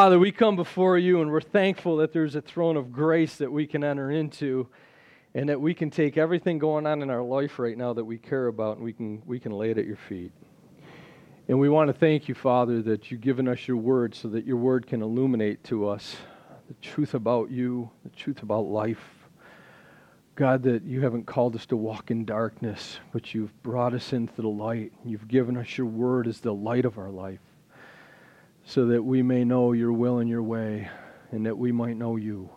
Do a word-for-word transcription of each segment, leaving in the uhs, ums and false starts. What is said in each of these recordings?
Father, we come before you and we're thankful that there's a throne of grace that we can enter into and that we can take everything going on in our life right now that we care about and we can we can lay it at your feet. And we want to thank you, Father, that you've given us your word so that your word can illuminate to us the truth about you, the truth about life. God, that you haven't called us to walk in darkness, but you've brought us into the light. You've given us your word as the light of our life so that we may know your will and your way and that we might know you.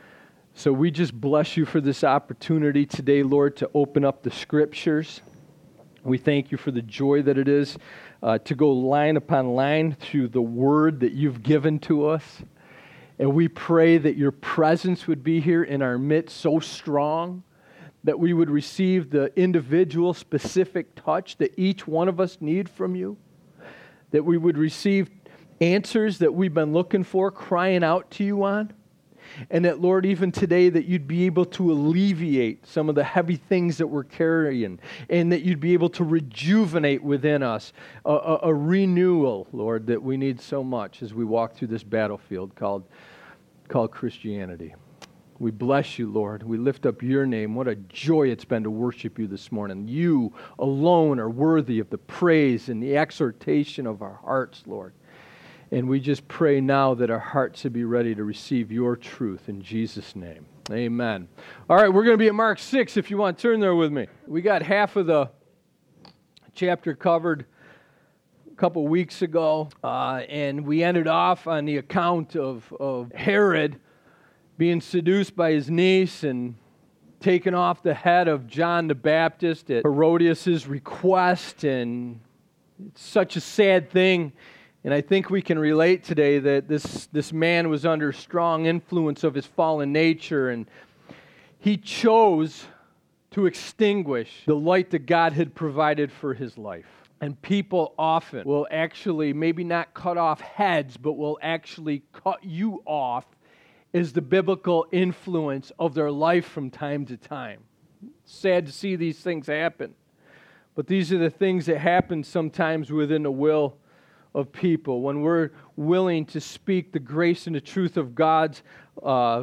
So we just bless you for this opportunity today, Lord, to open up the Scriptures. We thank you for the joy that it is uh, to go line upon line through the word that you've given to us. And we pray that your presence would be here in our midst so strong that we would receive the individual specific touch that each one of us need from you, that we would receive answers that we've been looking for, crying out to you on, and that, Lord, even today that you'd be able to alleviate some of the heavy things that we're carrying, and that you'd be able to rejuvenate within us a, a, a renewal, Lord, that we need so much as we walk through this battlefield called, called Christianity. We bless you, Lord. We lift up your name. What a joy it's been to worship you this morning. You alone are worthy of the praise and the exhortation of our hearts, Lord. And we just pray now that our hearts should be ready to receive your truth in Jesus' name. Amen. All right, we're going to be at Mark six if you want to turn there with me. We got half of the chapter covered a couple weeks ago, uh, and we ended off on the account of, of Herod being seduced by his niece and taking off the head of John the Baptist at Herodias' request, and it's such a sad thing. And I think we can relate today that this, this man was under strong influence of his fallen nature, and he chose to extinguish the light that God had provided for his life. And people often will actually maybe not cut off heads, but will actually cut you off as the biblical influence of their life from time to time. Sad to see these things happen. But these are the things that happen sometimes within the will of people, when we're willing to speak the grace and the truth of God's uh,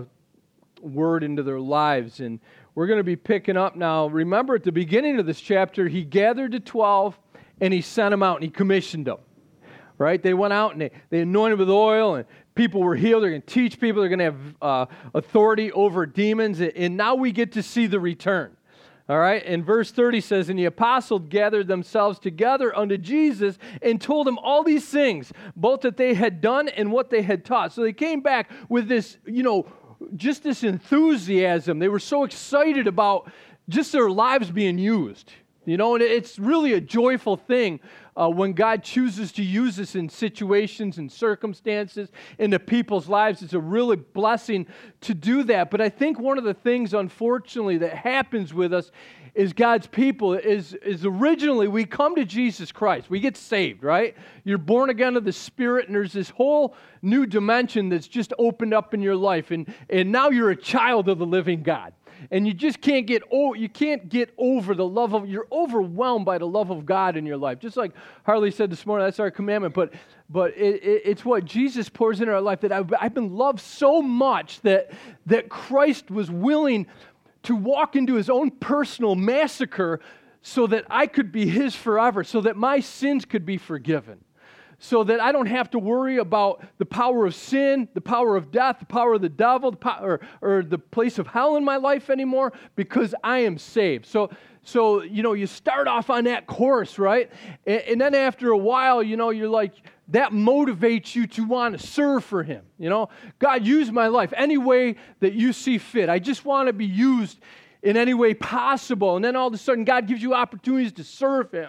word into their lives. And we're going to be picking up now. Remember, at the beginning of this chapter, he gathered the twelve and he sent them out and he commissioned them. Right? They went out and they, they anointed with oil and people were healed. They're going to teach people. They're going to have uh, authority over demons. And now we get to see the return. All right, and verse thirty says, "And the apostles gathered themselves together unto Jesus and told him all these things, both that they had done and what they had taught." So they came back with this, you know, just this enthusiasm. They were so excited about just their lives being used. You know, and it's really a joyful thing uh, when God chooses to use us in situations and circumstances into people's lives. It's a really blessing to do that. But I think one of the things, unfortunately, that happens with us is God's people is, is originally we come to Jesus Christ. We get saved, right? You're born again of the Spirit, and there's this whole new dimension that's just opened up in your life. And, and now you're a child of the living God. And you just can't get oh, you can't get over the love of, you're overwhelmed by the love of God in your life. Just like Harley said this morning, that's our commandment. But but it, it, it's what Jesus pours into our life, that I've, I've been loved so much that, that Christ was willing to walk into his own personal massacre so that I could be his forever, so that my sins could be forgiven. So that I don't have to worry about the power of sin, the power of death, the power of the devil, the power, or, or the place of hell in my life anymore, because I am saved. So, so you know, you start off on that course, right? And, and then after a while, you know, you're like, that motivates you to want to serve for him. You know, God, use my life any way that you see fit. I just want to be used in any way possible. And then all of a sudden, God gives you opportunities to serve him.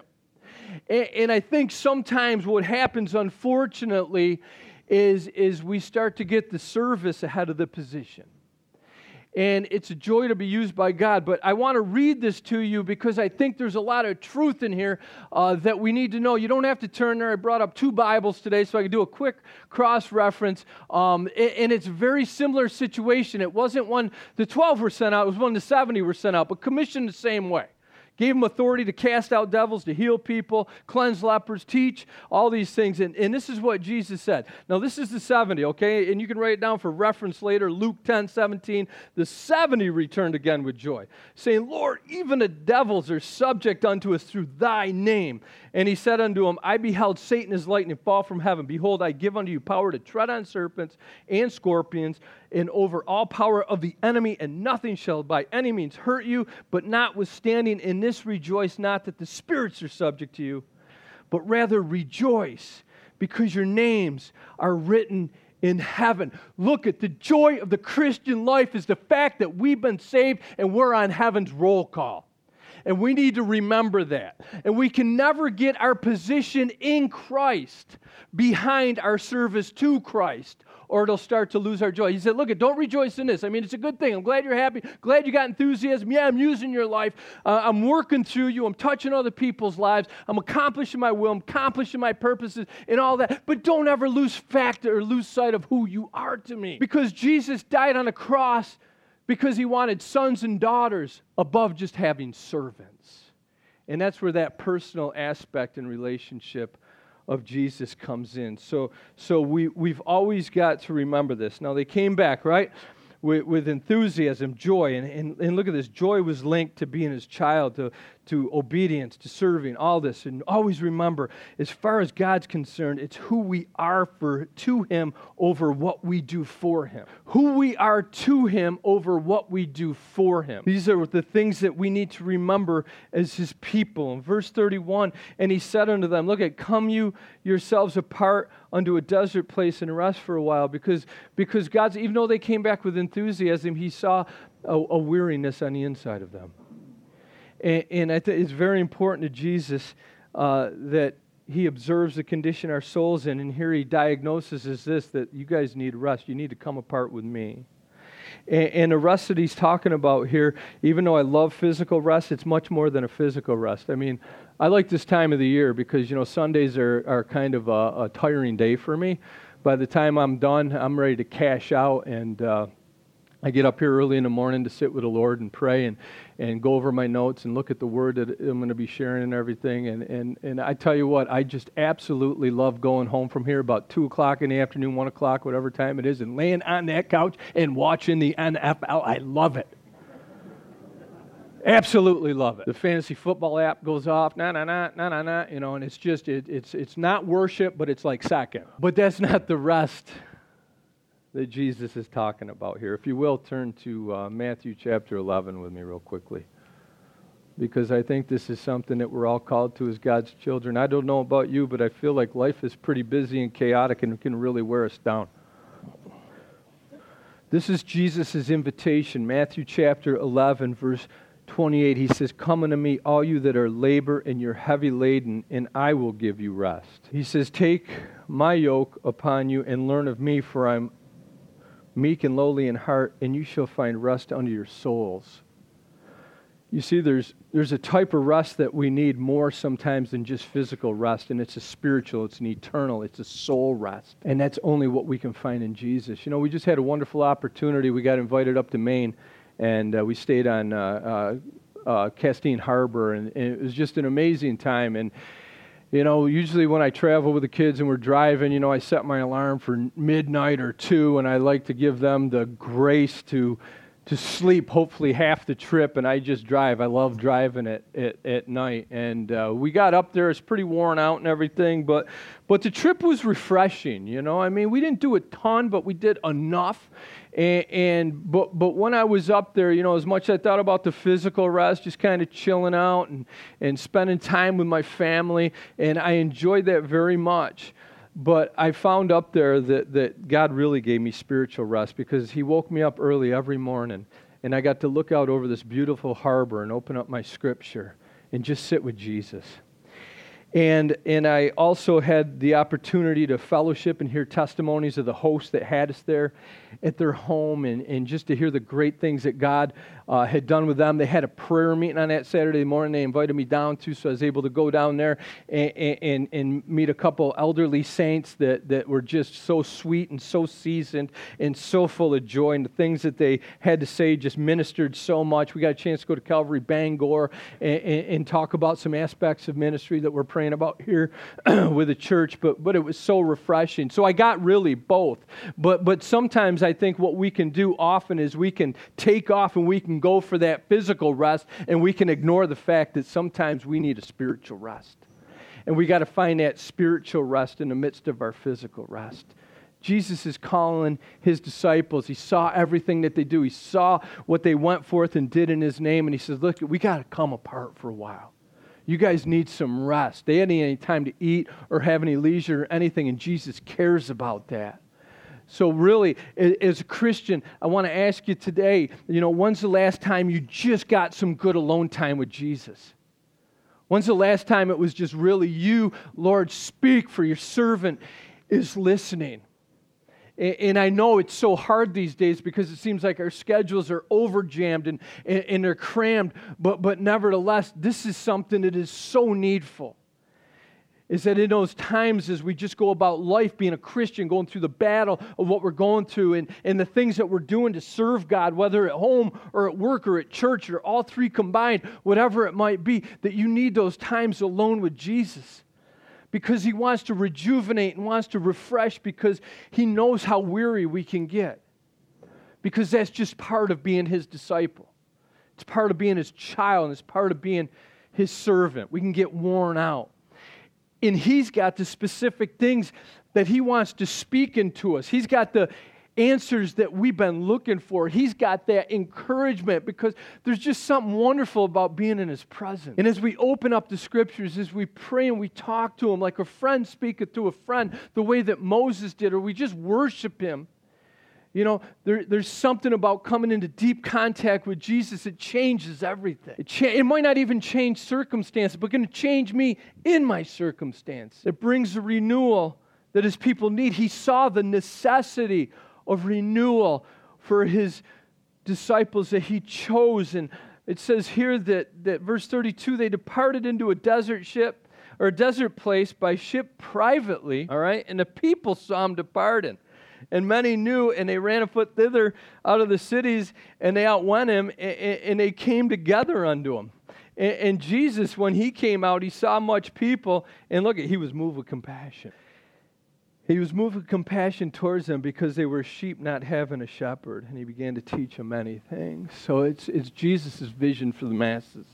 And I think sometimes what happens, unfortunately, is, is we start to get the service ahead of the position. And it's a joy to be used by God. But I want to read this to you because I think there's a lot of truth in here uh, that we need to know. You don't have to turn there. I brought up two Bibles today so I could do a quick cross-reference. Um, and it's a very similar situation. It wasn't when the twelve were sent out. It was when the seventy were sent out, but commissioned the same way. gave him authority to cast out devils, to heal people, cleanse lepers, teach, all these things. And, and this is what Jesus said. Now, this is the seventy, okay? And you can write it down for reference later, Luke ten seventeen. The seventy returned again with joy, saying, Lord, even the devils are subject unto us through thy name. And he said unto him, I beheld Satan as lightning fall from heaven. Behold, I give unto you power to tread on serpents and scorpions, and over all power of the enemy, and nothing shall by any means hurt you. But notwithstanding in this rejoice not that the spirits are subject to you, but rather rejoice, because your names are written in heaven. Look at the joy of the Christian life is the fact that we've been saved and we're on heaven's roll call. And we need to remember that. And we can never get our position in Christ behind our service to Christ, or it'll start to lose our joy. He said, look, don't rejoice in this. I mean, it's a good thing. I'm glad you're happy. Glad you got enthusiasm. Yeah, I'm using your life. Uh, I'm working through you. I'm touching other people's lives. I'm accomplishing my will. I'm accomplishing my purposes and all that. But don't ever lose fact or lose sight of who you are to me. Because Jesus died on a cross because he wanted sons and daughters above just having servants. And that's where that personal aspect and relationship of Jesus comes in. So so we, we've always got to remember this. Now, they came back, right, with, with enthusiasm, joy. And, and, and look at this. Joy was linked to being his child, to, to obedience, to serving, all this. And always remember, as far as God's concerned, it's who we are for to him over what we do for him. Who we are to him over what we do for him. These are the things that we need to remember as his people. In verse thirty-one, and he said unto them, look at, come you yourselves apart unto a desert place and rest for a while, because, because God's, even though they came back with enthusiasm, he saw a, a weariness on the inside of them. And, and I think it's very important to Jesus uh, that he observes the condition our soul's in, and here he diagnoses is this, that you guys need rest. You need to come apart with me. And, and the rest that he's talking about here, even though I love physical rest, it's much more than a physical rest. I mean, I like this time of the year because, you know, Sundays are, are kind of a, a tiring day for me. By the time I'm done, I'm ready to cash out, and uh, I get up here early in the morning to sit with the Lord and pray and, and go over my notes and look at the word that I'm going to be sharing and everything. And, and, and I tell you what, I just absolutely love going home from here about two o'clock in the afternoon, one o'clock, whatever time it is, and laying on that couch and watching the N F L. I love it. Absolutely love it. The fantasy football app goes off, na na na na na na, you know, and it's just it, it's it's not worship, but it's like second. But that's not the rest that Jesus is talking about here. If you will, turn to uh, Matthew chapter eleven with me real quickly, because I think this is something that we're all called to as God's children. I don't know about you, but I feel like life is pretty busy and chaotic and can really wear us down. This is Jesus' invitation, Matthew chapter eleven, verse twenty-eight. He says, come unto me, all you that are labor and you're heavy laden, and I will give you rest. He says, take my yoke upon you and learn of me, for I'm meek and lowly in heart, and you shall find rest unto your souls. You see, there's there's a type of rest that we need more sometimes than just physical rest, and it's a spiritual, it's an eternal, it's a soul rest. And that's only what we can find in Jesus. You know, we just had a wonderful opportunity. We got invited up to Maine, and uh, we stayed on uh, uh, uh, Castine Harbor, and, and it was just an amazing time. And you know, usually when I travel with the kids and we're driving, you know, I set my alarm for midnight or two, and I like to give them the grace to to sleep hopefully half the trip, and I just drive. I love driving at, at, at night. And uh, we got up there. It's pretty worn out and everything, but but the trip was refreshing, you know. I mean, we didn't do a ton, but we did enough. And, and but but when I was up there, you know, as much as I thought about the physical rest, just kind of chilling out and, and spending time with my family, and I enjoyed that very much. But I found up there that, that God really gave me spiritual rest, because he woke me up early every morning, and I got to look out over this beautiful harbor and open up my scripture and just sit with Jesus. And and I also had the opportunity to fellowship and hear testimonies of the hosts that had us there at their home, and, and just to hear the great things that God uh, had done with them. They had a prayer meeting on that Saturday morning they invited me down to, so I was able to go down there and, and, and meet a couple elderly saints that, that were just so sweet and so seasoned and so full of joy, and the things that they had to say just ministered so much. We got a chance to go to Calvary Bangor and, and, and talk about some aspects of ministry that we're praying about here with the church, but but it was so refreshing. So I got really both. But but sometimes I think what we can do often is we can take off and we can go for that physical rest, and we can ignore the fact that sometimes we need a spiritual rest. And we got to find that spiritual rest in the midst of our physical rest. Jesus is calling his disciples. He saw everything that they do. He saw what they went forth and did in his name, and he says, look, we got to come apart for a while. You guys need some rest. They hadn't any time to eat or have any leisure or anything, and Jesus cares about that. So really, as a Christian, I want to ask you today, you know, when's the last time you just got some good alone time with Jesus? When's the last time it was just really you, Lord, speak, for your servant is listening? And I know it's so hard these days because it seems like our schedules are overjammed and, and, and they're crammed, but, but nevertheless, this is something that is so needful. Is that in those times as we just go about life being a Christian, going through the battle of what we're going through and, and the things that we're doing to serve God, whether at home or at work or at church or all three combined, whatever it might be, that you need those times alone with Jesus. Because he wants to rejuvenate and wants to refresh, because he knows how weary we can get. Because that's just part of being his disciple. It's part of being his child, and it's part of being his servant. We can get worn out. And he's got the specific things that he wants to speak into us. He's got the answers that we've been looking for. He's got that encouragement, because there's just something wonderful about being in his presence. And as we open up the scriptures, as we pray and we talk to him like a friend speaketh to a friend, the way that Moses did, or we just worship him, you know, there, there's something about coming into deep contact with Jesus that changes everything. It, cha- it might not even change circumstances, but going to change me in my circumstance. It brings a renewal that his people need. He saw the necessity of renewal for his disciples that he chose. And it says here that, that verse thirty-two, they departed into a desert ship, or a desert place by ship privately, all right? And the people saw him departing. And many knew, and they ran afoot thither out of the cities, and they outwent him, and, and they came together unto him. And, and Jesus, when he came out, he saw much people, and look, he was moved with compassion. He was moved with compassion towards them because they were sheep not having a shepherd, and he began to teach them many things. So it's it's Jesus' vision for the masses.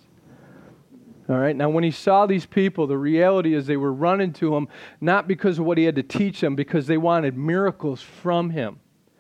All right, now when he saw these people, the reality is they were running to him, not because of what he had to teach them, because they wanted miracles from him.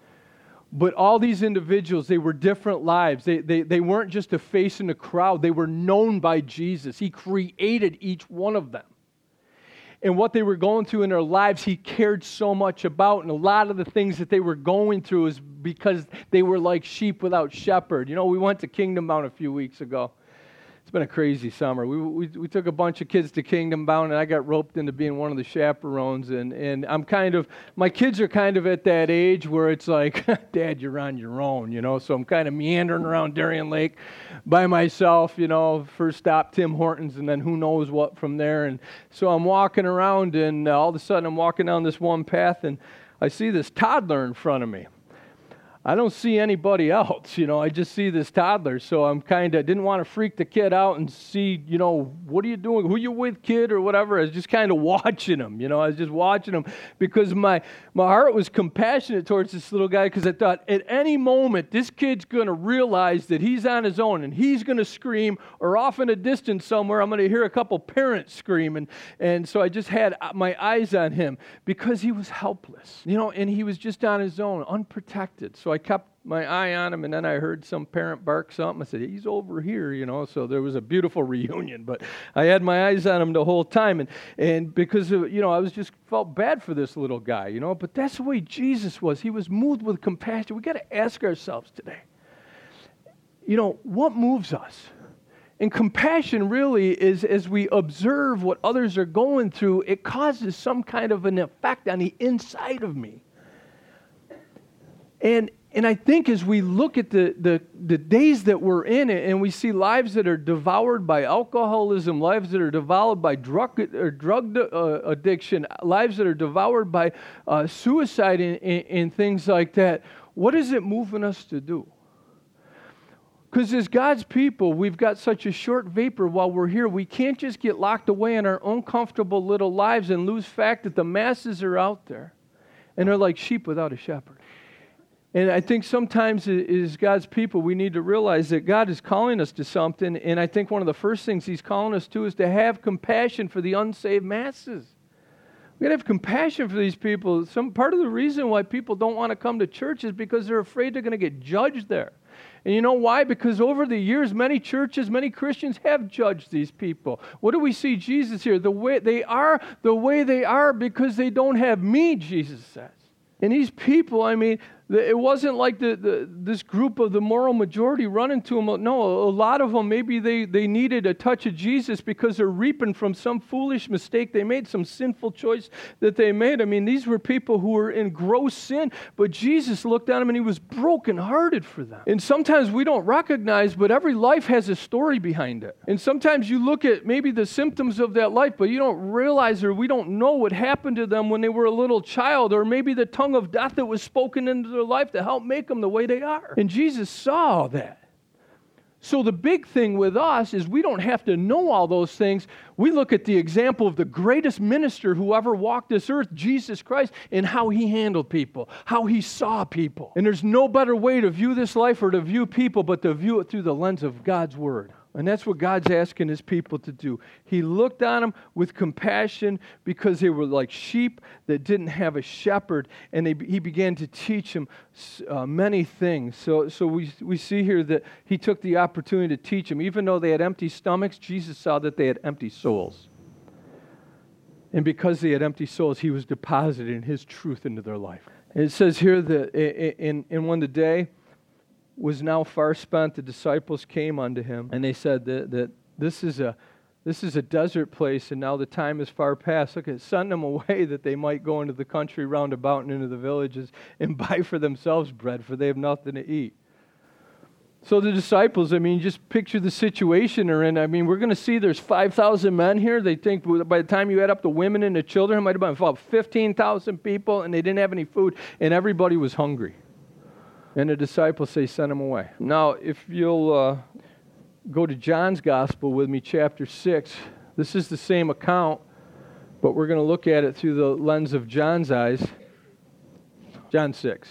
But all these individuals, they were different lives. They, they, they weren't just a face in the crowd. They were known by Jesus. He created each one of them. And what they were going through in their lives, he cared so much about. And a lot of the things that they were going through is because they were like sheep without shepherd. You know, we went to Kingdom Bound a few weeks ago. It's been a crazy summer. We, we we took a bunch of kids to Kingdom Bound, and I got roped into being one of the chaperones. And, and I'm kind of, my kids are kind of at that age where it's like, Dad, you're on your own, you know. So I'm kind of meandering around Darien Lake by myself, you know. First stop, Tim Hortons, and then who knows what from there. And so I'm walking around, and uh, all of a sudden I'm walking down this one path, and I see this toddler in front of me. I don't see anybody else, you know, I just see this toddler, so I'm kind of, didn't want to freak the kid out and see, you know, what are you doing, who you with, kid, or whatever. I was just kind of watching him, you know, I was just watching him because my, my heart was compassionate towards this little guy, because I thought at any moment this kid's going to realize that he's on his own and he's going to scream, or off in a distance somewhere I'm going to hear a couple parents scream, and, and so I just had my eyes on him because he was helpless, you know, and he was just on his own, unprotected. So I kept my eye on him, and then I heard some parent bark something. I said, he's over here, you know, so there was a beautiful reunion, but I had my eyes on him the whole time, and, and because, of, you know, I was just felt bad for this little guy, you know, but that's the way Jesus was. He was moved with compassion. We got to ask ourselves today, you know, what moves us? And compassion really is, as we observe what others are going through, it causes some kind of an effect on the inside of me. And and I think as we look at the, the, the days that we're in and we see lives that are devoured by alcoholism, lives that are devoured by drug, or drug uh, addiction, lives that are devoured by uh, suicide and, and, and things like that, what is it moving us to do? Because as God's people, we've got such a short vapor while we're here. We can't just get locked away in our own comfortable little lives and lose fact that the masses are out there and they're like sheep without a shepherd. And I think sometimes as God's people, we need to realize that God is calling us to something. And I think one of the first things He's calling us to is to have compassion for the unsaved masses. We've got to have compassion for these people. Some part of the reason why people don't want to come to church is because they're afraid they're going to get judged there. And you know why? Because over the years, many churches, many Christians have judged these people. What do we see Jesus here? The way they are the way they are because they don't have me, Jesus says. And these people, I mean, it wasn't like the, the this group of the moral majority running to them. No, a lot of them, maybe they, they needed a touch of Jesus because they're reaping from some foolish mistake they made, some sinful choice that they made. I mean, these were people who were in gross sin, but Jesus looked at them and He was brokenhearted for them. And sometimes we don't recognize, but every life has a story behind it. And sometimes you look at maybe the symptoms of that life, but you don't realize or we don't know what happened to them when they were a little child, or maybe the tongue of death that was spoken into their life to help make them the way they are. And Jesus saw all that. So the big thing with us is we don't have to know all those things. We look at the example of the greatest minister who ever walked this earth, Jesus Christ, and how He handled people, how He saw people. And there's no better way to view this life or to view people but to view it through the lens of God's Word. And that's what God's asking His people to do. He looked on them with compassion because they were like sheep that didn't have a shepherd, and they, He began to teach them uh, many things. So, so we we see here that He took the opportunity to teach them. Even though they had empty stomachs, Jesus saw that they had empty souls. And because they had empty souls, He was depositing His truth into their life. And it says here that in, in one the day was now far spent, the disciples came unto Him, and they said that, that this is a this is a desert place, and now the time is far past. Look, at send them away that they might go into the country round about and into the villages and buy for themselves bread, for they have nothing to eat. So the disciples, I mean, just picture the situation they're in. I mean, we're going to see there's five thousand men here. They think by the time you add up the women and the children, it might have been about fifteen thousand people, and they didn't have any food, and everybody was hungry. And the disciples say, send them away. Now, if you'll uh, go to John's Gospel with me, chapter six, this is the same account, but we're going to look at it through the lens of John's eyes. John six.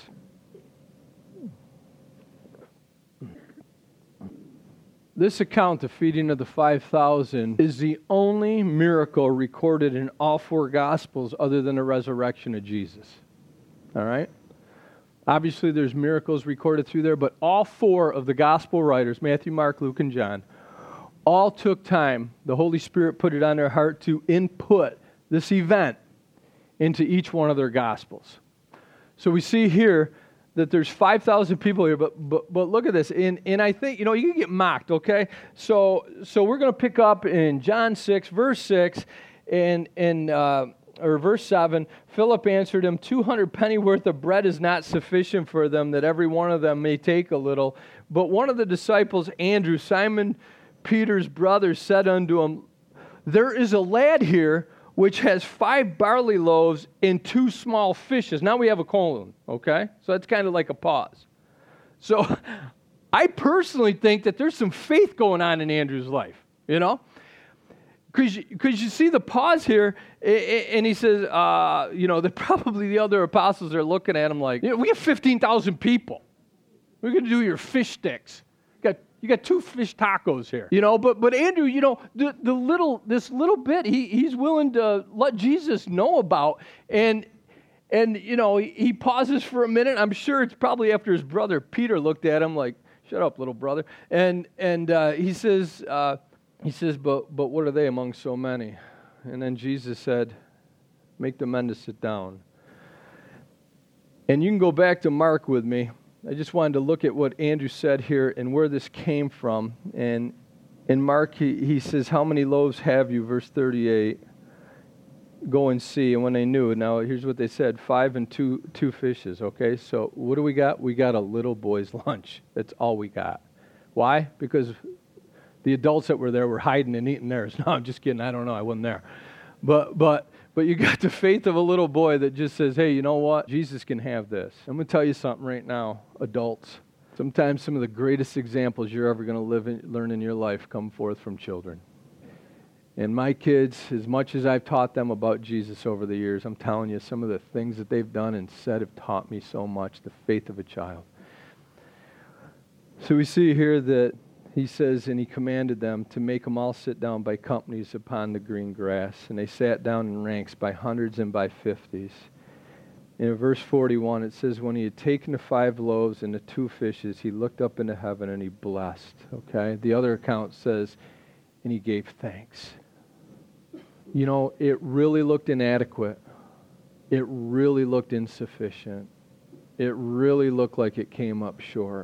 This account, the feeding of the five thousand, is the only miracle recorded in all four Gospels other than the resurrection of Jesus. All right? Obviously, there's miracles recorded through there, but all four of the gospel writers, Matthew, Mark, Luke, and John, all took time. The Holy Spirit put it on their heart to input this event into each one of their gospels. So we see here that there's five thousand people here, but but but look at this. And, and I think, you know, you can get mocked, okay? So so we're going to pick up in John six, verse six, and and uh, or verse seven. Philip answered him, two hundred penny worth of bread is not sufficient for them, that every one of them may take a little. But one of the disciples, Andrew, Simon Peter's brother, said unto him, there is a lad here which has five barley loaves and two small fishes. Now we have a colon, okay? So that's kind of like a pause. So I personally think that there's some faith going on in Andrew's life, you know? Because you see the pause here, and he says, uh, you know, that probably the other apostles are looking at him like, you know, we have fifteen thousand people. We're going to do your fish sticks. You got, you got two fish tacos here, you know. But but Andrew, you know, the, the little this little bit he he's willing to let Jesus know about, and and you know he, he pauses for a minute. I'm sure it's probably after his brother Peter looked at him like, shut up, little brother, and and uh, he says. Uh, He says, but but what are they among so many? And then Jesus said, make the men to sit down. And you can go back to Mark with me. I just wanted to look at what Andrew said here and where this came from. And In Mark, he, he says, how many loaves have you? Verse thirty-eight. Go and see. And when they knew, now here's what they said, five and two two fishes, okay? So what do we got? We got a little boy's lunch. That's all we got. Why? Because the adults that were there were hiding and eating theirs. No, I'm just kidding. I don't know. I wasn't there. But but but you got the faith of a little boy that just says, hey, you know what? Jesus can have this. I'm going to tell you something right now, adults. Sometimes some of the greatest examples you're ever going to live and learn in your life come forth from children. And my kids, as much as I've taught them about Jesus over the years, I'm telling you, some of the things that they've done and said have taught me so much, the faith of a child. So we see here that he says, and he commanded them to make them all sit down by companies upon the green grass. And they sat down in ranks by hundreds and by fifties. In verse forty-one, it says, when he had taken the five loaves and the two fishes, he looked up into heaven and he blessed. Okay? The other account says, and he gave thanks. You know, it really looked inadequate. It really looked insufficient. It really looked like it came up short.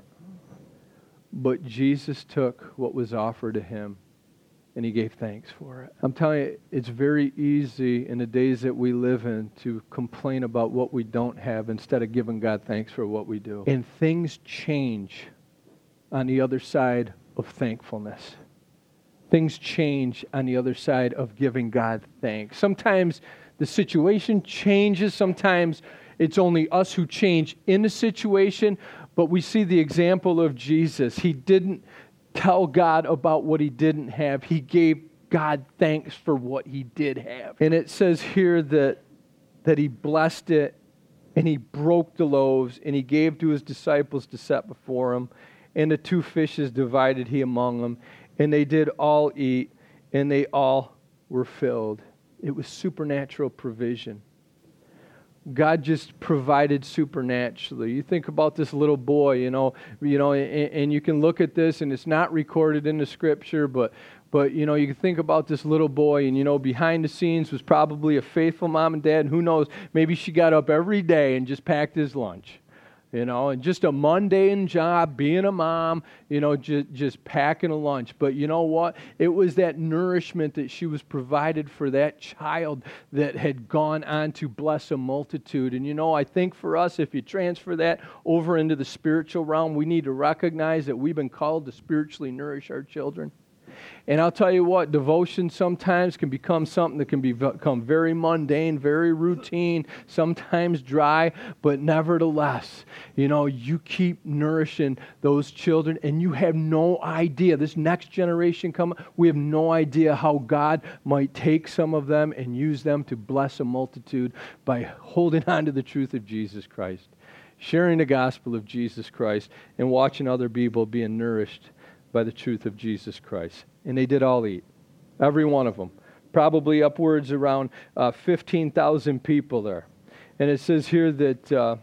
But Jesus took what was offered to him and he gave thanks for it. I'm telling you, it's very easy in the days that we live in to complain about what we don't have instead of giving God thanks for what we do. And things change on the other side of thankfulness. Things change on the other side of giving God thanks. Sometimes the situation changes. Sometimes it's only us who change in the situation. But we see the example of Jesus. He didn't tell God about what he didn't have. He gave God thanks for what he did have. And it says here that, that he blessed it and he broke the loaves and he gave to his disciples to set before him. And the two fishes divided he among them. And they did all eat and they all were filled. It was supernatural provision. God just provided supernaturally. You think about this little boy, you know, you know, and, and you can look at this, and it's not recorded in the Scripture, but, but you know, you can think about this little boy, and you know, behind the scenes was probably a faithful mom and dad, and who knows, maybe she got up every day and just packed his lunch. You know, and just a mundane job, being a mom, you know, just, just packing a lunch. But you know what? It was that nourishment that she was provided for that child that had gone on to bless a multitude. And you know, I think for us, if you transfer that over into the spiritual realm, we need to recognize that we've been called to spiritually nourish our children. And I'll tell you what, devotion sometimes can become something that can become very mundane, very routine, sometimes dry, but nevertheless, you know, you keep nourishing those children and you have no idea, this next generation coming, we have no idea how God might take some of them and use them to bless a multitude by holding on to the truth of Jesus Christ, sharing the gospel of Jesus Christ, and watching other people being nourished by the truth of Jesus Christ. And they did all eat. Every one of them. Probably upwards around uh, fifteen thousand people there. And it says here that uh,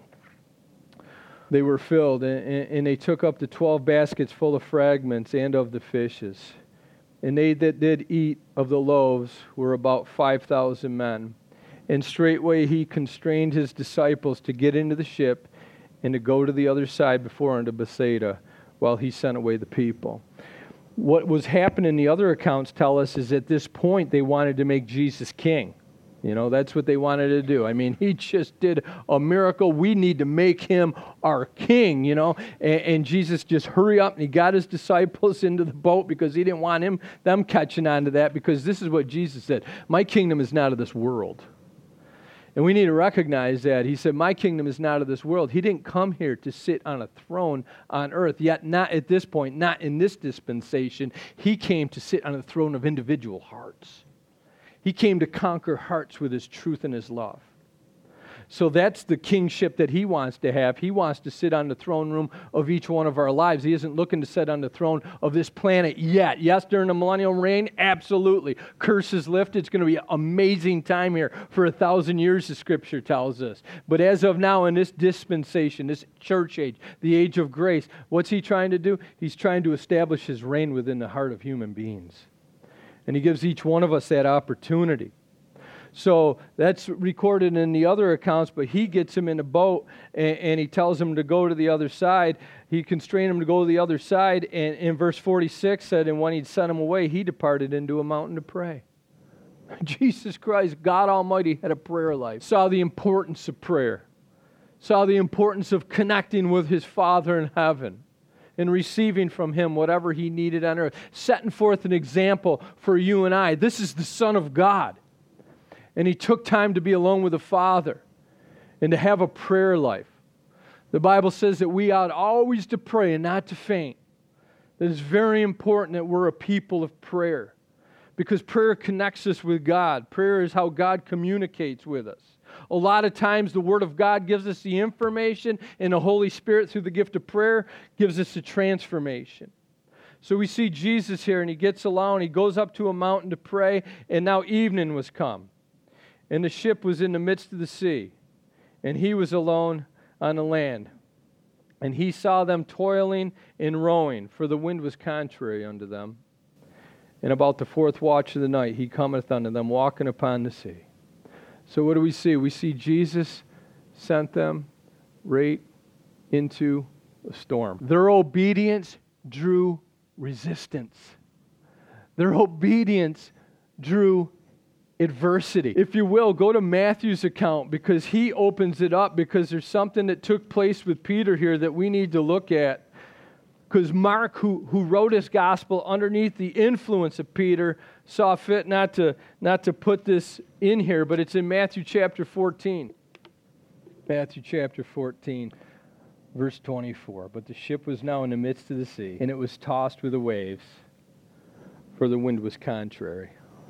they were filled, and, and they took up the twelve baskets full of fragments and of the fishes. And they that did eat of the loaves were about five thousand men. And straightway he constrained his disciples to get into the ship and to go to the other side before unto Bethsaida, while he sent away the people. What was happening, the other accounts tell us, is at this point they wanted to make Jesus king. You know, that's what they wanted to do. I mean, he just did a miracle. We need to make him our king, you know. And, and Jesus just hurry up, and he got his disciples into the boat because he didn't want him them catching on to that, because this is what Jesus said. My kingdom is not of this world. And we need to recognize that. He said, my kingdom is not of this world. He didn't come here to sit on a throne on earth, yet not at this point, not in this dispensation. He came to sit on the throne of individual hearts. He came to conquer hearts with his truth and his love. So that's the kingship that he wants to have. He wants to sit on the throne room of each one of our lives. He isn't looking to sit on the throne of this planet yet. Yes, during the millennial reign, absolutely. Curses lifted. It's going to be an amazing time here for a thousand years, the Scripture tells us. But as of now, in this dispensation, this church age, the age of grace, what's he trying to do? He's trying to establish his reign within the heart of human beings. And he gives each one of us that opportunity. So that's recorded in the other accounts, but he gets him in a boat, and, and he tells him to go to the other side. He constrained him to go to the other side, and in verse forty-six said, and when he'd sent him away, he departed into a mountain to pray. Jesus Christ, God Almighty, had a prayer life. Saw the importance of prayer. Saw the importance of connecting with his Father in heaven and receiving from him whatever he needed on earth. Setting forth an example for you and I. This is the Son of God. And he took time to be alone with the Father and to have a prayer life. The Bible says that we ought always to pray and not to faint. That it's very important that we're a people of prayer, because prayer connects us with God. Prayer is how God communicates with us. A lot of times the Word of God gives us the information, and the Holy Spirit, through the gift of prayer, gives us the transformation. So we see Jesus here, and he gets alone, he goes up to a mountain to pray, and now evening was come. And the ship was in the midst of the sea, and he was alone on the land. And he saw them toiling and rowing, for the wind was contrary unto them. And about the fourth watch of the night, he cometh unto them, walking upon the sea. So what do we see? We see Jesus sent them right into a storm. Their obedience drew resistance. Their obedience drew adversity. If you will, go to Matthew's account, because he opens it up, because there's something that took place with Peter here that we need to look at. Because Mark, who, who wrote his gospel underneath the influence of Peter, saw fit not to, not to put this in here, but it's in Matthew chapter fourteen. Matthew chapter fourteen, verse twenty-four. But the ship was now in the midst of the sea, and it was tossed with the waves, for the wind was contrary.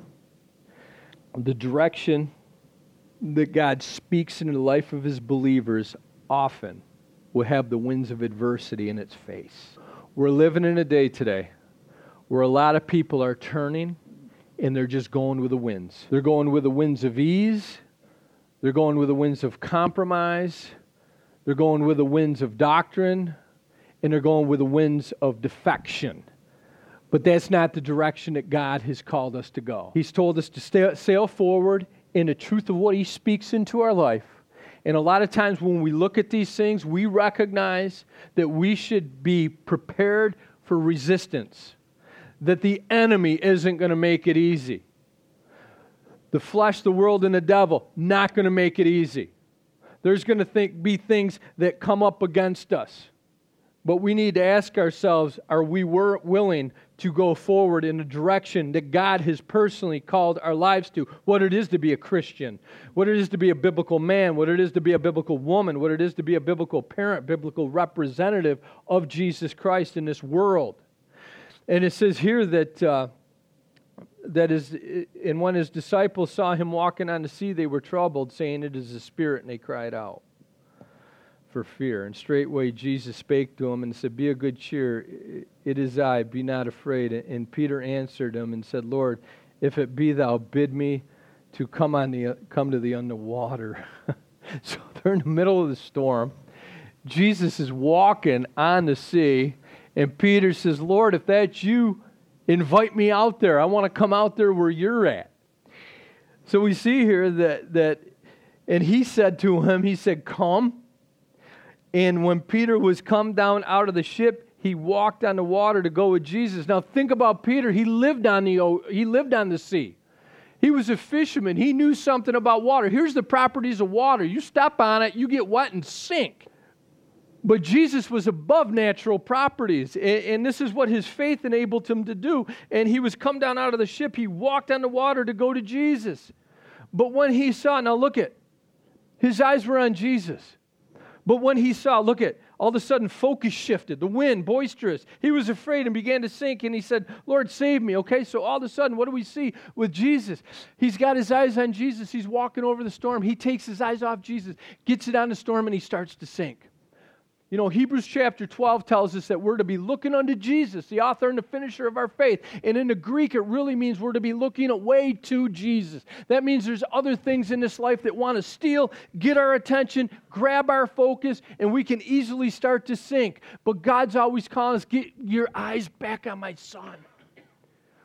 The direction that God speaks in the life of his believers often will have the winds of adversity in its face. We're living in a day today where a lot of people are turning and they're just going with the winds. They're going with the winds of ease. They're going with the winds of compromise. They're going with the winds of doctrine. And they're going with the winds of defection. But that's not the direction that God has called us to go. He's told us to stay, sail forward in the truth of what he speaks into our life. And a lot of times when we look at these things, we recognize that we should be prepared for resistance, that the enemy isn't going to make it easy. The flesh, the world, and the devil, not going to make it easy. There's going to think, be things that come up against us. But we need to ask ourselves, are we willing to go forward in the direction that God has personally called our lives to? What it is to be a Christian, what it is to be a biblical man, what it is to be a biblical woman, what it is to be a biblical parent, biblical representative of Jesus Christ in this world. And it says here that, uh, that is, and when his disciples saw him walking on the sea, they were troubled, saying, "It is a spirit," and they cried out for fear. And straightway Jesus spake to him and said, "Be of good cheer, it is I, be not afraid." And Peter answered him and said, "Lord, if it be thou, bid me to come on the come to thee on the water." So they're in the middle of the storm. Jesus is walking on the sea, and Peter says, "Lord, if that's you, invite me out there. I want to come out there where you're at." So we see here that that, and he said to him, he said, "Come." And when Peter was come down out of the ship, he walked on the water to go with Jesus. Now think about Peter. He lived on the he lived on the sea. He was a fisherman. He knew something about water. Here's the properties of water. You step on it, you get wet and sink. But Jesus was above natural properties. And this is what his faith enabled him to do. And he was come down out of the ship. He walked on the water to go to Jesus. But when he saw, now look at, his eyes were on Jesus. But when he saw, look at, all of a sudden focus shifted. The wind, boisterous. He was afraid and began to sink. And he said, "Lord, save me." Okay, so all of a sudden, what do we see with Jesus? He's got his eyes on Jesus. He's walking over the storm. He takes his eyes off Jesus, gets it on the storm, and he starts to sink. You know, Hebrews chapter twelve tells us that we're to be looking unto Jesus, the author and the finisher of our faith. And in the Greek, it really means we're to be looking away to Jesus. That means there's other things in this life that want to steal, get our attention, grab our focus, and we can easily start to sink. But God's always calling us, "Get your eyes back on my son."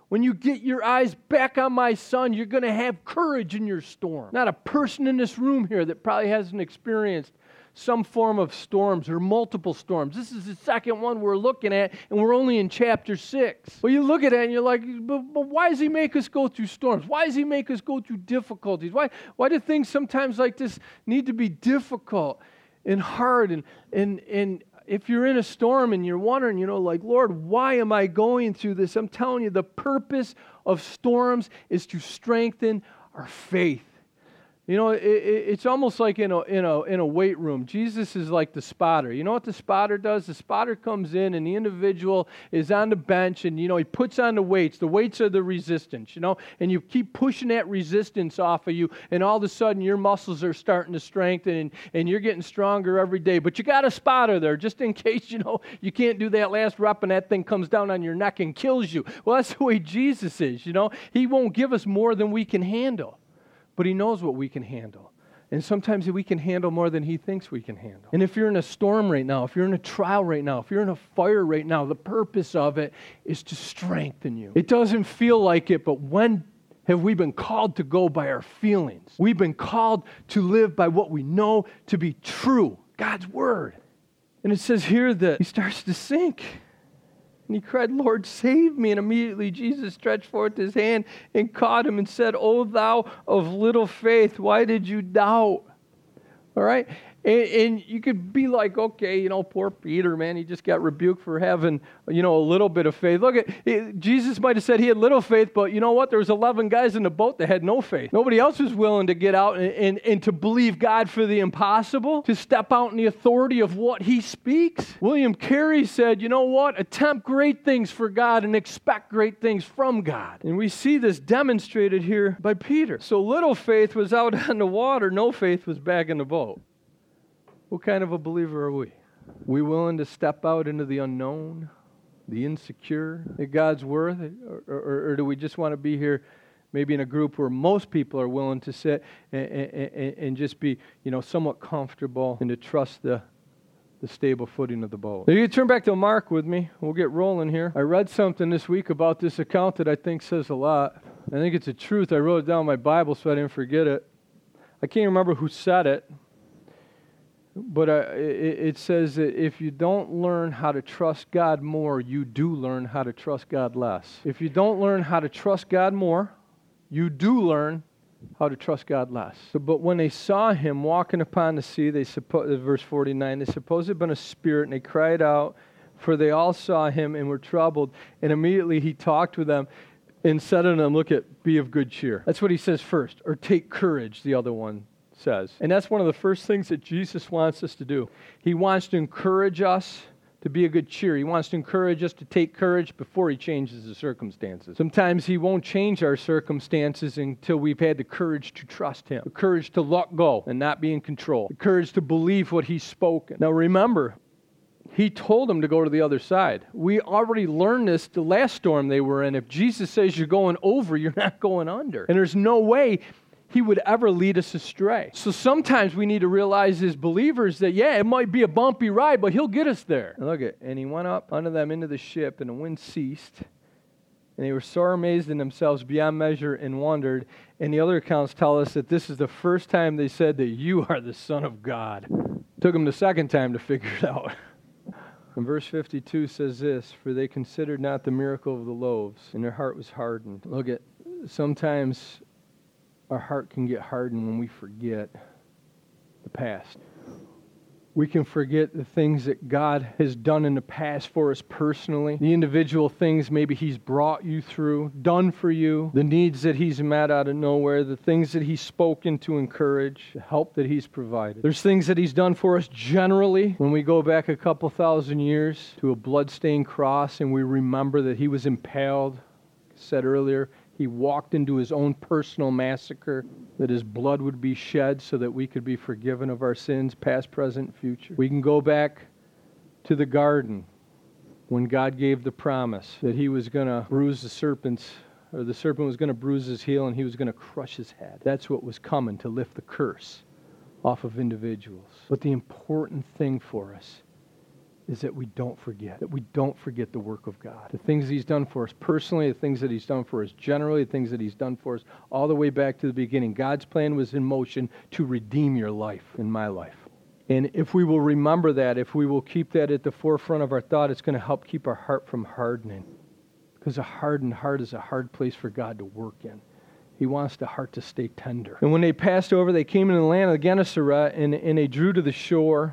When you get your eyes back on my Son, you're going to have courage in your storm. Not a person in this room here that probably hasn't experienced some form of storms or multiple storms. This is the second one we're looking at, and we're only in chapter six. But you look at it and you're like, but, but why does he make us go through storms? Why does he make us go through difficulties? Why, why do things sometimes like this need to be difficult and hard? And, and, and if you're in a storm and you're wondering, you know, like, Lord, why am I going through this? I'm telling you, the purpose of storms is to strengthen our faith. You know, it, it, it's almost like in a, in, a, in a weight room. Jesus is like the spotter. You know what the spotter does? The spotter comes in and the individual is on the bench and, you know, he puts on the weights. The weights are the resistance, you know, and you keep pushing that resistance off of you, and all of a sudden your muscles are starting to strengthen and, and you're getting stronger every day. But you got a spotter there just in case, you know, you can't do that last rep and that thing comes down on your neck and kills you. Well, that's the way Jesus is, you know. He won't give us more than we can handle. But he knows what we can handle. And sometimes we can handle more than he thinks we can handle. And if you're in a storm right now, if you're in a trial right now, if you're in a fire right now, the purpose of it is to strengthen you. It doesn't feel like it, but when have we been called to go by our feelings? We've been called to live by what we know to be true, God's word. And it says here that he starts to sink. And he cried, Lord, save me. And immediately Jesus stretched forth his hand and caught him and said, O thou of little faith, why did you doubt? All right? And, and you could be like, okay, you know, poor Peter, man, he just got rebuked for having, you know, a little bit of faith. Look, at it, Jesus might have said he had little faith, but you know what? There was eleven guys in the boat that had no faith. Nobody else was willing to get out and, and, and to believe God for the impossible, to step out in the authority of what he speaks. William Carey said, you know what? Attempt great things for God and expect great things from God. And we see this demonstrated here by Peter. So little faith was out on the water, no faith was back in the boat. What kind of a believer are we? We willing to step out into the unknown, the insecure, at God's word? Or, or, or do we just want to be here maybe in a group where most people are willing to sit and, and, and just be, you know, somewhat comfortable and to trust the, the stable footing of the boat? Now you can turn back to Mark with me. We'll get rolling here. I read something this week about this account that I think says a lot. I think it's a truth. I wrote it down in my Bible so I didn't forget it. I can't remember who said it. But uh, it, it says that if you don't learn how to trust God more, you do learn how to trust God less. If you don't learn how to trust God more, you do learn how to trust God less. So, but when they saw him walking upon the sea, they supposed, verse forty-nine, they supposed it had been a spirit, and they cried out, for they all saw him and were troubled. And immediately he talked with them and said unto them, look at, be of good cheer. That's what he says first. Or take courage, the other one says. And that's one of the first things that Jesus wants us to do. He wants to encourage us to be a good cheer. He wants to encourage us to take courage before he changes the circumstances. Sometimes he won't change our circumstances until we've had the courage to trust him, the courage to let go and not be in control, the courage to believe what he's spoken. Now remember, he told them to go to the other side. We already learned this the last storm they were in. If Jesus says you're going over, you're not going under. And there's no way he would ever lead us astray. So sometimes we need to realize as believers that, yeah, it might be a bumpy ride, but he'll get us there. And look at, and he went up unto them into the ship, and the wind ceased, and they were sore amazed in themselves beyond measure and wondered. And the other accounts tell us that this is the first time they said that you are the Son of God. It took them the second time to figure it out. And verse fifty-two says this, for they considered not the miracle of the loaves, and their heart was hardened. Look at, sometimes our heart can get hardened when we forget the past. We can forget the things that God has done in the past for us personally, the individual things maybe he's brought you through, done for you, the needs that he's met out of nowhere, the things that he's spoken to encourage, the help that he's provided. There's things that he's done for us generally when we go back a couple thousand years to a bloodstained cross and we remember that he was impaled, said earlier, he walked into his own personal massacre, that his blood would be shed so that we could be forgiven of our sins, past, present, future. We can go back to the garden when God gave the promise that he was going to bruise the serpent's, or the serpent was going to bruise his heel and he was going to crush his head. That's what was coming to lift the curse off of individuals. But the important thing for us is that we don't forget, that we don't forget the work of God. The things that he's done for us personally, the things that he's done for us generally, the things that he's done for us all the way back to the beginning. God's plan was in motion to redeem your life and my life. And if we will remember that, if we will keep that at the forefront of our thought, it's going to help keep our heart from hardening. Because a hardened heart is a hard place for God to work in. He wants the heart to stay tender. And when they passed over, they came into the land of Gennesaret, and, and they drew to the shore.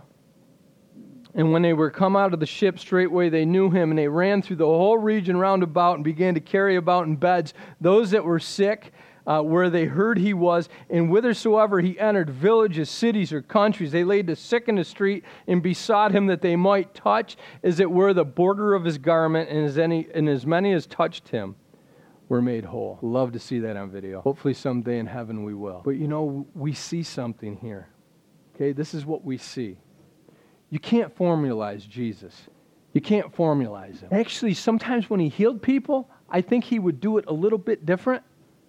And when they were come out of the ship straightway, they knew him, and they ran through the whole region round about and began to carry about in beds those that were sick, uh, where they heard he was. And whithersoever he entered, villages, cities, or countries, they laid the sick in the street and besought him that they might touch, as it were, the border of his garment, and as, any, and as many as touched him were made whole. Love to see that on video. Hopefully someday in heaven we will. But you know, we see something here. Okay, this is what we see. You can't formalize Jesus. You can't formalize him. Actually, sometimes when he healed people, I think he would do it a little bit different,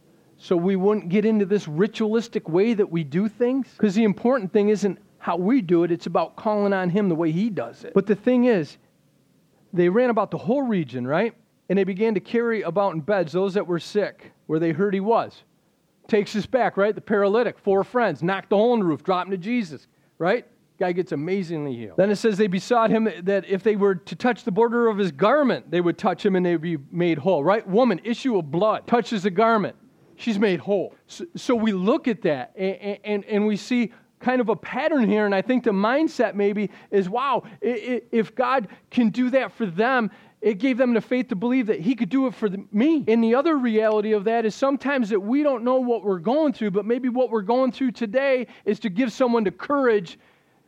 so we wouldn't get into this ritualistic way that we do things. Because the important thing isn't how we do it, it's about calling on him the way he does it. But the thing is, they ran about the whole region, right? And they began to carry about in beds those that were sick, where they heard he was. Takes us back, right? The paralytic, four friends, knocked the hole in the roof, dropped him to Jesus, right? Guy gets amazingly healed. Then it says they besought him that if they were to touch the border of his garment, they would touch him and they would be made whole, right? Woman, issue of blood, touches the garment. She's made whole. So, so we look at that and, and, and we see kind of a pattern here, and I think the mindset maybe is, wow, if God can do that for them, it gave them the faith to believe that he could do it for me. And the other reality of that is sometimes that we don't know what we're going through, but maybe what we're going through today is to give someone the courage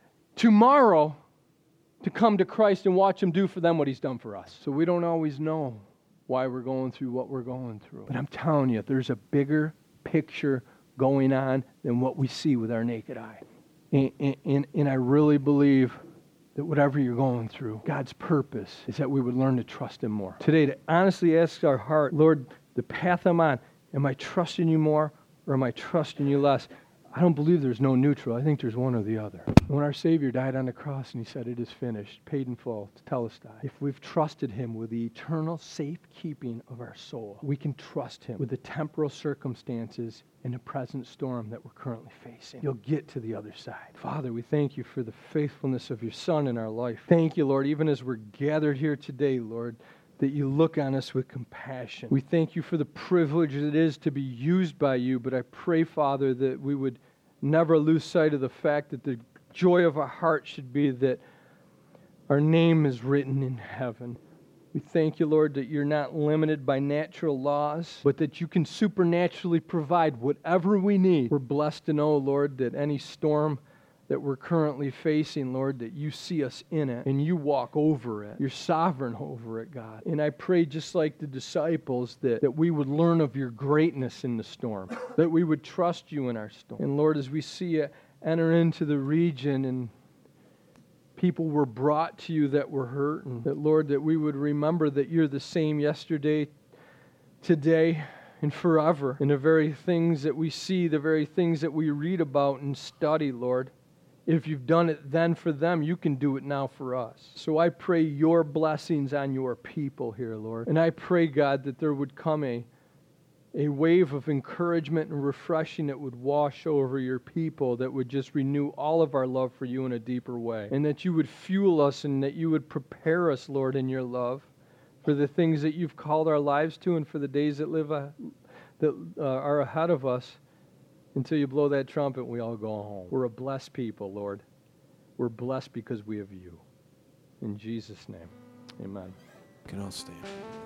tomorrow to come to Christ and watch him do for them what he's done for us. So we don't always know why we're going through what we're going through. But I'm telling you, there's a bigger picture going on than what we see with our naked eye. And, and, and I really believe that whatever you're going through, God's purpose is that we would learn to trust him more. Today, to honestly ask our heart, Lord, the path I'm on, am I trusting you more or am I trusting you less? I don't believe there's no neutral. I think there's one or the other. When our Savior died on the cross and he said, it is finished, paid in full, tetelestai. If we've trusted him with the eternal safekeeping of our soul, we can trust him with the temporal circumstances and the present storm that we're currently facing. You'll get to the other side. Father, we thank you for the faithfulness of your Son in our life. Thank you, Lord, even as we're gathered here today, Lord, that you look on us with compassion. We thank you for the privilege it is to be used by you, but I pray, Father, that we would never lose sight of the fact that the joy of our heart should be that our name is written in heaven. We thank you, Lord, that you're not limited by natural laws, but that you can supernaturally provide whatever we need. We're blessed to know, Lord, that any storm that we're currently facing, Lord, that you see us in it and you walk over it. You're sovereign over it, God. And I pray, just like the disciples, that, that we would learn of your greatness in the storm, that we would trust you in our storm. And Lord, as we see it enter into the region and people were brought to you that were hurt, and that, Lord, that we would remember that you're the same yesterday, today, and forever. And the very things that we see, the very things that we read about and study, Lord, if you've done it then for them, you can do it now for us. So I pray your blessings on your people here, Lord. And I pray, God, that there would come a, a wave of encouragement and refreshing that would wash over your people, that would just renew all of our love for you in a deeper way. And that you would fuel us and that you would prepare us, Lord, in your love for the things that you've called our lives to and for the days that live uh, that uh, are ahead of us. Until you blow that trumpet, we all go home. We're a blessed people, Lord. We're blessed because we have you. In Jesus' name, amen. Can all stand.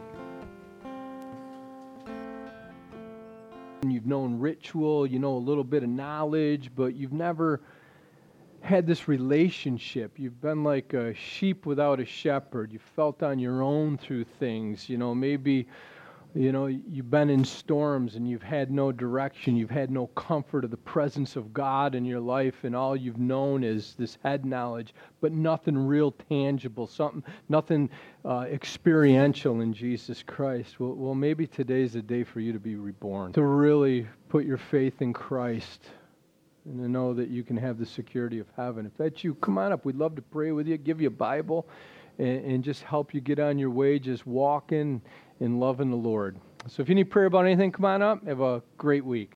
You've known ritual, you know a little bit of knowledge, but you've never had this relationship. You've been like a sheep without a shepherd. You felt on your own through things. You know, maybe... You know, you've been in storms and you've had no direction. You've had no comfort of the presence of God in your life, and all you've known is this head knowledge, but nothing real tangible, something, nothing uh, experiential in Jesus Christ. Well, well, maybe today's the day for you to be reborn, to really put your faith in Christ and to know that you can have the security of heaven. If that's you, come on up. We'd love to pray with you, give you a Bible. and, and just help you get on your way, just walking and loving the Lord. So if you need prayer about anything, come on up. Have a great week.